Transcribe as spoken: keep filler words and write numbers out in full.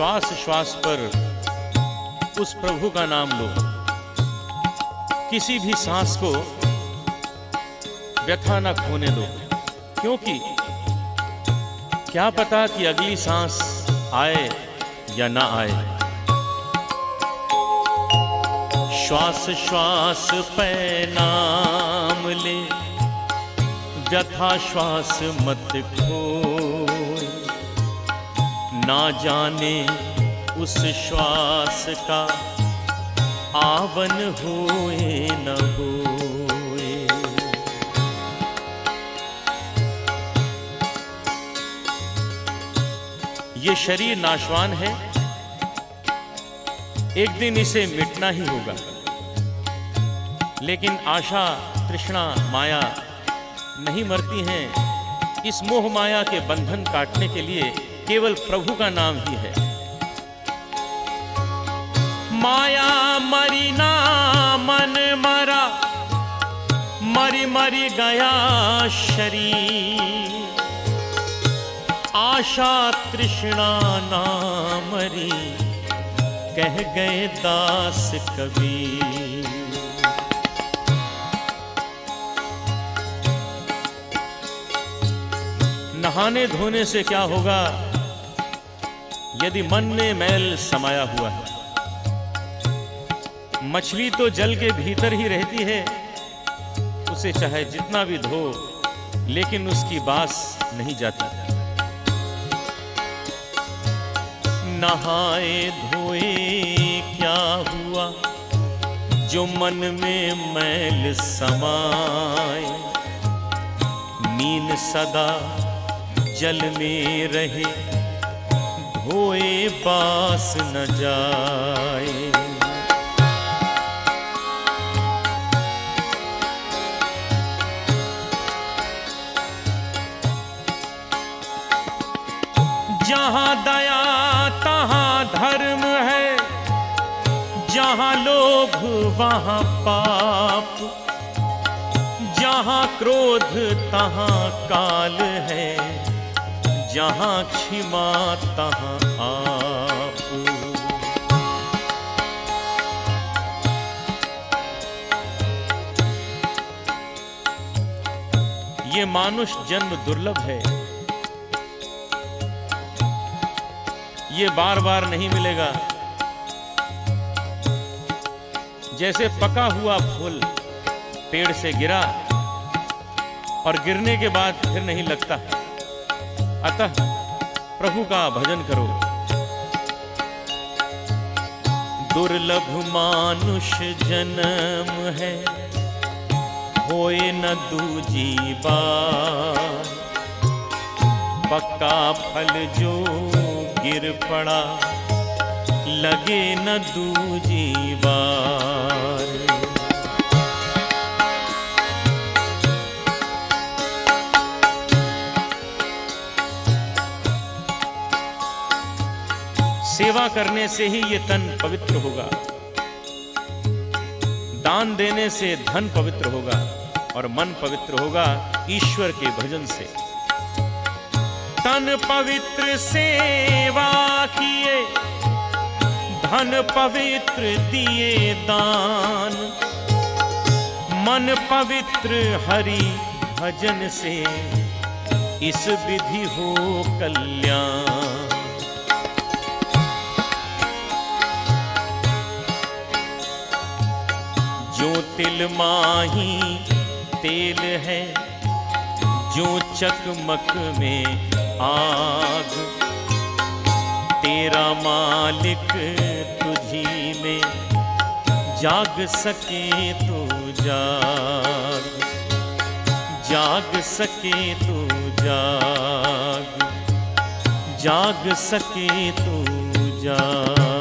श्वास श्वास पर उस प्रभु का नाम लो। किसी भी सांस को व्यथा न खोने दो, क्योंकि क्या पता कि अगली सांस आए या ना आए। श्वास श्वास पे नाम ले, व्यथा श्वास मत खोए। ना जाने उस श्वास का आवन होए न होए। ये शरीर नाशवान है, एक दिन इसे मिटना ही होगा। लेकिन आशा, तृष्णा, माया नहीं मरती हैं। इस मोह माया के बंधन काटने के लिए केवल प्रभु का नाम ही है। माया मरी ना मन मरा, मरी मरी गया शरीर। आशा तृष्णा ना मरी, कह गए दास कबीर। नहाने धोने से क्या होगा यदि मन में मैल समाया हुआ है। मछली तो जल के भीतर ही रहती है, उसे चाहे जितना भी धो लेकिन उसकी बास नहीं जाती। नहाए धोए क्या हुआ, जो मन में मैल समाए। मीन सदा जल में रहे, धोए बास न जाए। जहाँ दया तहाँ धर्म है, जहाँ लोभ वहाँ पाप। जहाँ क्रोध तहाँ काल है, जहाँ क्षमा तहाँ आप। ये मानुष जन्म दुर्लभ है, ये बार बार नहीं मिलेगा। जैसे पका हुआ फूल पेड़ से गिरा और गिरने के बाद फिर नहीं लगता। अतः प्रभु का भजन करो। दुर्लभ मानुष जन्म है, होए न दूजी बार। पक्का फल जो गिर पड़ा, लगे न दूजी बार। सेवा करने से ही ये तन पवित्र होगा, दान देने से धन पवित्र होगा और मन पवित्र होगा ईश्वर के भजन से। तन पवित्र सेवा किए, धन पवित्र दिए दान। मन पवित्र हरि भजन से, इस विधि हो कल्याण। जो तिल माही तेल है, जो चकमक में आग। तेरा मालिक तुझी में, जाग सके तो जाग। जाग सके तो जाग, जाग सके तो जाग।